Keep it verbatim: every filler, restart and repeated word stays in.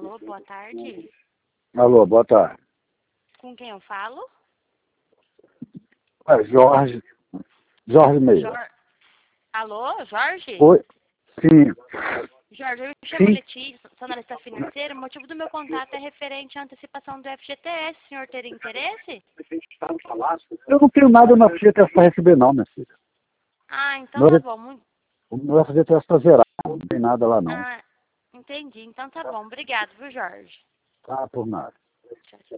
Alô, boa tarde. Alô, boa tarde. Com quem eu falo? É Jorge. Jorge Meira. Jor... Alô, Jorge? Oi? Sim. Jorge, eu me chamo Sim. Letícia, sou analista financeira. O motivo do meu contato é referente à antecipação do F G T S. O senhor teria interesse? Eu não tenho nada no F G T S para receber, não, minha filha. Ah, então Meu, tá bom. Muito... o meu F G T S está zerado. Não tem nada lá, não. Ah, entendi. Então tá bom. Obrigado, viu, Jorge? Tá por nada. Tchau, tchau.